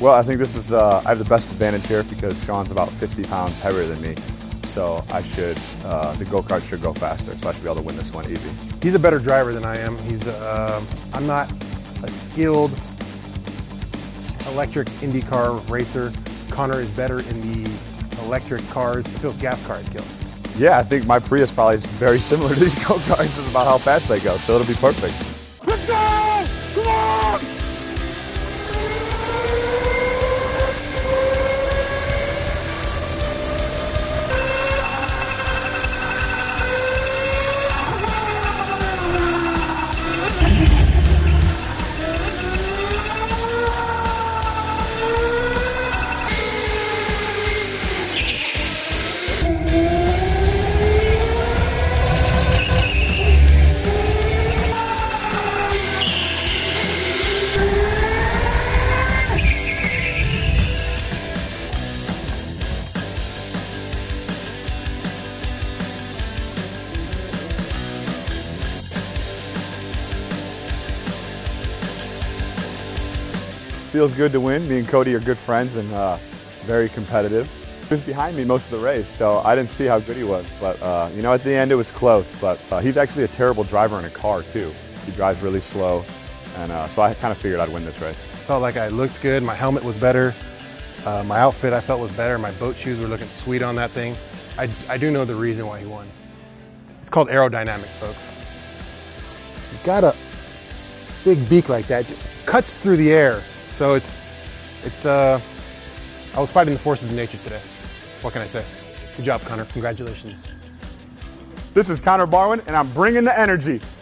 Well, I think this is, I have the best advantage here because Sean's about 50 pounds heavier than me. So I should, the go-kart should go faster, so I should be able to win this one easy. He's a better driver than I am. I'm not a skilled electric IndyCar racer. Connor is better in the electric cars. If it was gas car, I'd kill. Yeah, I think my Prius probably is very similar to these go-karts. It's about how fast they go, so it'll be perfect. Let's go! Come on! Feels good to win. Me and Cody are good friends and very competitive. He was behind me most of the race, so I didn't see how good he was. But you know, at the end it was close. But he's actually a terrible driver in a car too. He drives really slow, and so I kind of figured I'd win this race. Felt like I looked good. My helmet was better. My outfit I felt was better. My boat shoes were looking sweet on that thing. I do know the reason why he won. It's called aerodynamics, folks. You got a big beak like that, just cuts through the air. So I was fighting the forces of nature today. What can I say? Good job, Connor. Congratulations. This is Connor Barwin, and I'm bringing the energy.